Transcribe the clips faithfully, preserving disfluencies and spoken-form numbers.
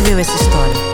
escreveu essa história.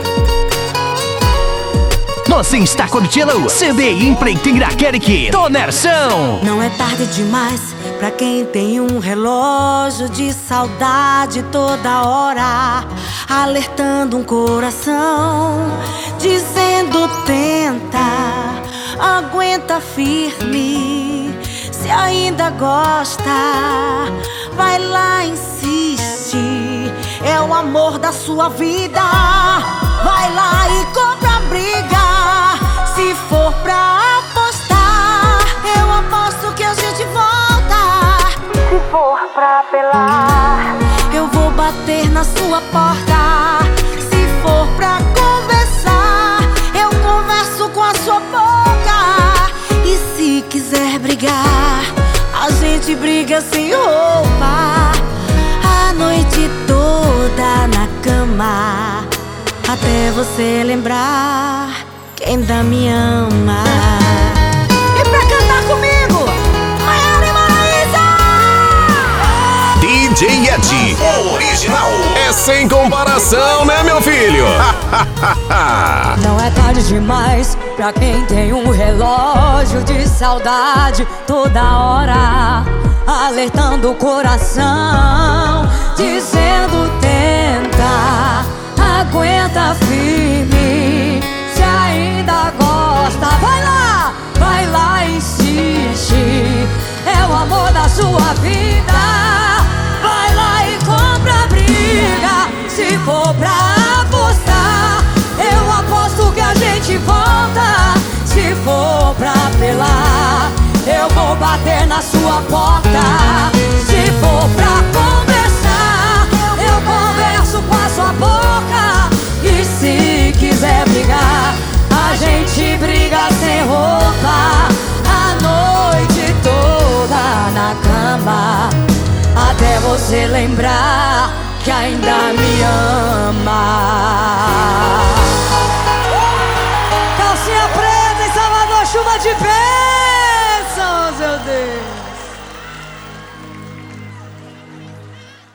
Você está curtindo C D Empreito Iraquerique, Tonerção. Não é tarde demais pra quem tem um relógio de saudade toda hora, alertando um coração, dizendo tenta, aguenta firme. Se ainda gosta, vai lá, insiste. É o amor da sua vida. Vai lá e compra a briga. Se for pra apostar, eu aposto que a gente volta. Se for pra apelar, eu vou bater na sua porta. Se for pra conversar, eu converso com a sua boca. E se quiser brigar, a gente briga sem roupa, a noite toda na cama, até você lembrar que ainda me ama. E pra cantar comigo, Maiara e Maraísa! D J Ed, o original, é sem comparação, né, meu filho? Não é tarde demais pra quem tem um relógio de saudade toda hora, alertando o coração, dizendo tenta, aguenta firme. Se ainda gosta, vai lá, vai lá, insiste. É o amor da sua vida. Vai lá e compra a briga. Se for pra apostar, eu aposto que a gente volta. Se for pra apelar, eu vou bater na sua porta. Se for pra conversar, eu converso com a sua boca. E se quiser brigar, a gente briga sem roupa, a noite toda na cama, até você lembrar que ainda me ama. Calcinha preta em Salvador, chuva de pé.